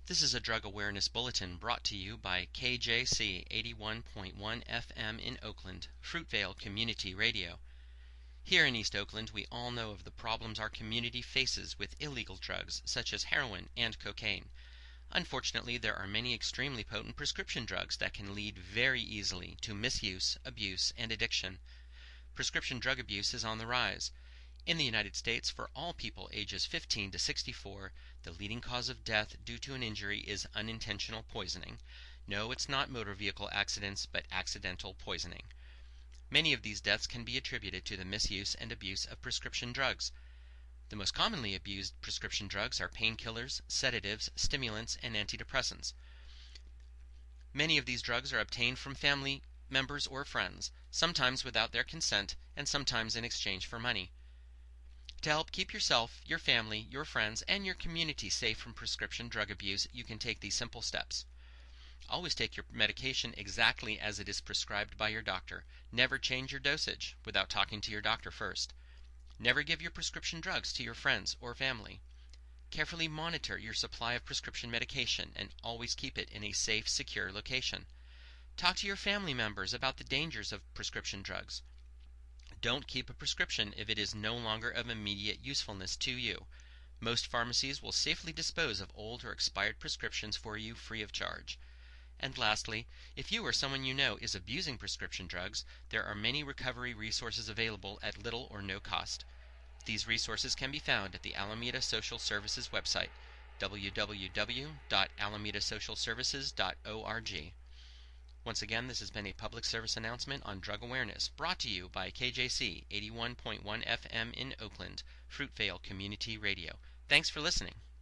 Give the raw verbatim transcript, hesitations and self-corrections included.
This is a drug awareness bulletin brought to you by K J C eighty-one point one F M in Oakland, Fruitvale Community Radio. Here in East Oakland, we all know of the problems our community faces with illegal drugs such as heroin and cocaine. Unfortunately, there are many extremely potent prescription drugs that can lead very easily to misuse, abuse, and addiction. Prescription drug abuse is on the rise. In the United States, for all people ages fifteen to sixty-four, the leading cause of death due to an injury is unintentional poisoning. No, it's not motor vehicle accidents, but accidental poisoning. Many of these deaths can be attributed to the misuse and abuse of prescription drugs. The most commonly abused prescription drugs are painkillers, sedatives, stimulants, and antidepressants. Many of these drugs are obtained from family members or friends, sometimes without their consent, and sometimes in exchange for money. To help keep yourself, your family, your friends, and your community safe from prescription drug abuse, you can take these simple steps. Always take your medication exactly as it is prescribed by your doctor. Never change your dosage without talking to your doctor first. Never give your prescription drugs to your friends or family. Carefully monitor your supply of prescription medication and always keep it in a safe, secure location. Talk to your family members about the dangers of prescription drugs. Don't keep a prescription if it is no longer of immediate usefulness to you. Most pharmacies will safely dispose of old or expired prescriptions for you free of charge. And lastly, if you or someone you know is abusing prescription drugs, there are many recovery resources available at little or no cost. These resources can be found at the Alameda Social Services website, w w w dot alameda social services dot org. Once again, this has been a public service announcement on drug awareness, brought to you by K J C eighty-one point one F M in Oakland, Fruitvale Community Radio. Thanks for listening.